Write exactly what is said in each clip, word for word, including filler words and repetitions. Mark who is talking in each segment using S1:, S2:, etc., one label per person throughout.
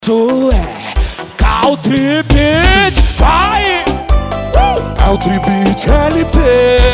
S1: Isso é Country Beat, vai! Uh! Country Beat L P.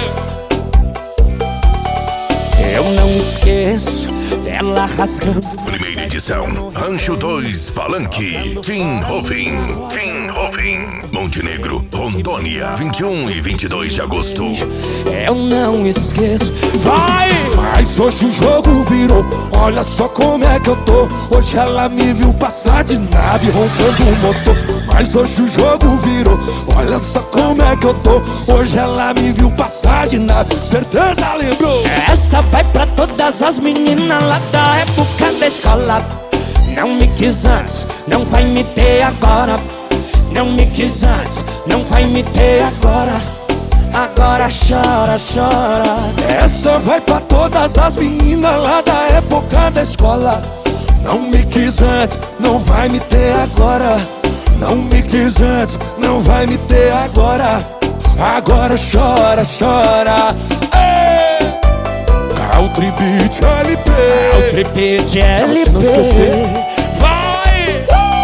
S1: Eu não esqueço dela rasgando.
S2: Primeira edição, Rancho dois Palanque, Tim Hopin, Tim Hopin, Montenegro, Rondônia, vinte e um e vinte e dois de agosto.
S1: Eu não esqueço, vai! Mas hoje o jogo virou, olha só como é que eu tô. Hoje ela me viu passar de nave roncando o motor. Mas hoje o jogo virou, olha só como é que eu tô. Hoje ela me viu passar de nave, certeza lembrou. Essa vai pra todas as meninas lá da época da escola. Não me quis antes, não vai me ter agora. Não me quis antes, não vai me ter agora. Agora chora, chora. Essa vai pra todas as meninas lá da época da escola. Não me quis antes, não vai me ter agora. Não me quis antes, não vai me ter agora. Agora chora, chora. Ei! Country Beat L P. Country Beat L P. Não se não esquecer. Vai!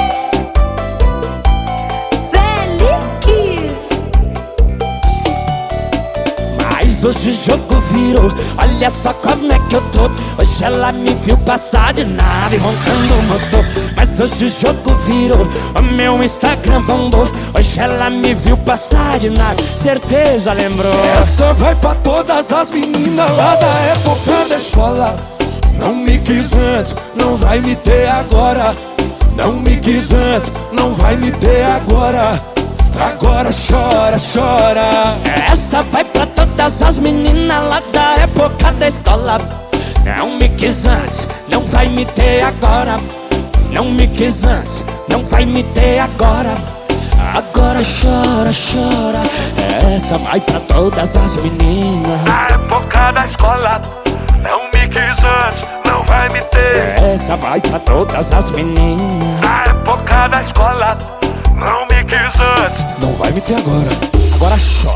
S1: Mas hoje o jogo virou, olha só como é que eu tô. Hoje ela me viu passar de nave roncando o motor. Mas hoje o jogo virou, o meu Instagram bombou. Hoje ela me viu passar de nave, certeza lembrou. Essa vai pra todas as meninas lá da época da escola. Não me quis antes, não vai me ter agora. Não me quis antes, não vai me ter agora. Agora chora, chora. Essa vai pra todas as meninas lá da época da escola. Não me quis antes, não vai me ter agora. Não me quis antes, não vai me ter agora. Agora chora, chora. Essa vai pra todas as meninas
S2: Na época da escola, não me quis antes, não vai me ter.
S1: Essa vai pra todas as meninas
S2: Na época da escola, não me quis antes.
S1: não vai me ter agora. Agora chora.